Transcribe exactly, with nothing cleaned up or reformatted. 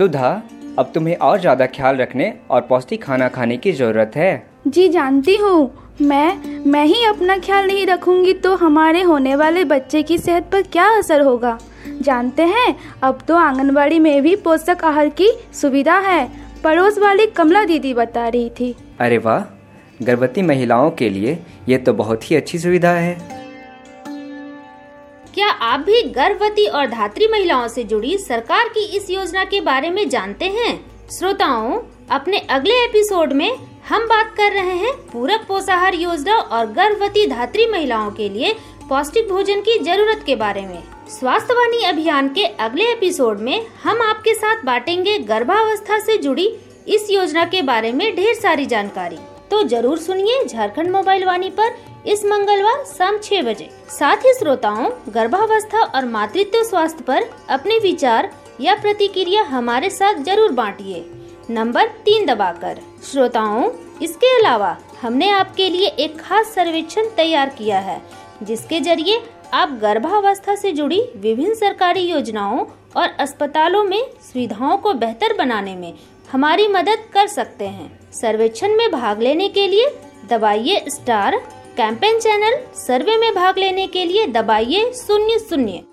सुधा, अब तुम्हें और ज्यादा ख्याल रखने और पौष्टिक खाना खाने की जरूरत है। जी जानती हूँ। मैं मैं ही अपना ख्याल नहीं रखूंगी तो हमारे होने वाले बच्चे की सेहत पर क्या असर होगा। जानते हैं, अब तो आंगनबाड़ी में भी पोषक आहार की सुविधा है। पड़ोस वाली कमला दीदी बता रही थी। अरे वाह, गर्भवती महिलाओं के लिए ये तो बहुत ही अच्छी सुविधा है। क्या आप भी गर्भवती और धात्री महिलाओं से जुड़ी सरकार की इस योजना के बारे में जानते हैं? श्रोताओं, अपने अगले एपिसोड में हम बात कर रहे हैं पूरक पोषाहार योजना और गर्भवती धात्री महिलाओं के लिए पौष्टिक भोजन की जरूरत के बारे में। स्वास्थ्य वाणी अभियान के अगले एपिसोड में हम आपके साथ बांटेंगे गर्भावस्था से जुड़ी इस योजना के बारे में ढेर सारी जानकारी। तो जरूर सुनिए झारखंड मोबाइल वाणी पर इस मंगलवार शाम छह बजे। साथ ही श्रोताओं, गर्भावस्था और मातृत्व स्वास्थ्य पर अपने विचार या प्रतिक्रिया हमारे साथ जरूर बांटिए, नंबर तीन दबाकर। श्रोताओं, इसके अलावा हमने आपके लिए एक खास सर्वेक्षण तैयार किया है, जिसके जरिए आप गर्भावस्था से जुड़ी विभिन्न सरकारी योजनाओं और अस्पतालों में सुविधाओं को बेहतर बनाने में हमारी मदद कर सकते हैं। सर्वेक्षण में भाग लेने के लिए दबाइए स्टार। कैंपेन चैनल सर्वे में भाग लेने के लिए दबाइए शून्य शून्य।